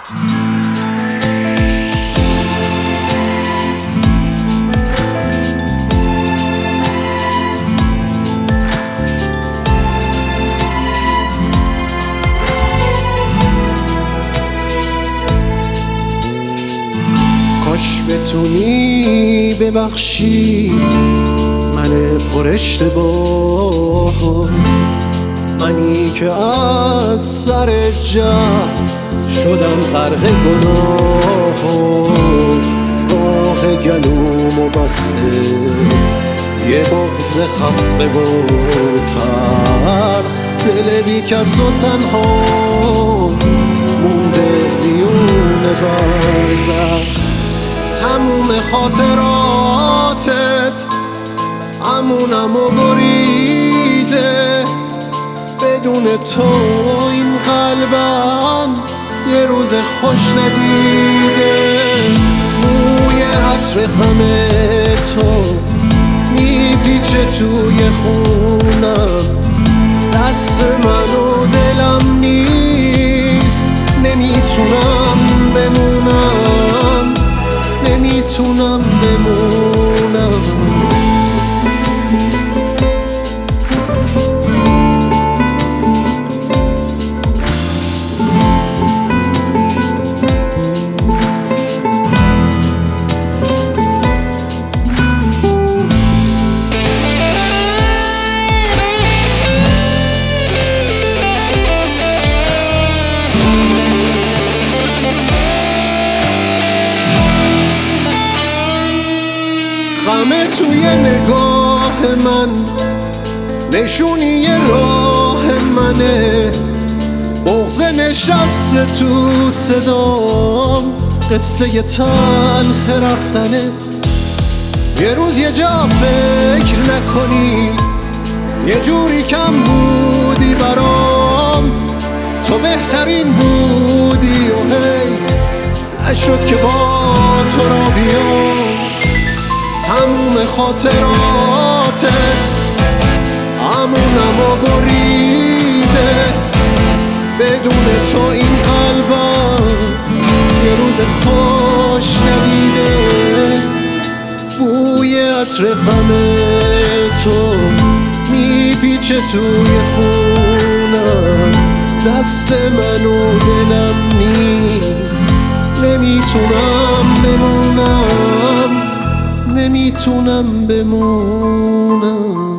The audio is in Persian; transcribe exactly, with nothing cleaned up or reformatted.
کاش بتونی ببخشی من پر اشتباه، منی که از سر جهل شدم غرق گناه. راه گلومو بسته یه بغض خسته و تلخ، دل بی کس و تنها مونده میون برزخ. تموم خاطراتت امونمو بریده، بدون تو این قلبم یه روز خوش ندیده. موی عطر غم تو میپیچه توی خونم، دست من و دلم نیست، نمیتونم بمونم، نمیتونم بمونم. غمه توی نگاه من نشونی راه منه، بغض نشسته تو صدام قصه تلخ رفتنه. یه روز یه جا فکر نکنی یه جوری کم بودی برام، تو بهترین بودی و هی نشد که با تو را بیام. تموم خاطراتت امونمو بریده، بدون تو این قلبم یه روز خوش ندیده. بوی عطر غم تو میپیچه توی خونم، دست من و دلم نیست، نمیتونم بمونم، نمیتونم بمونم.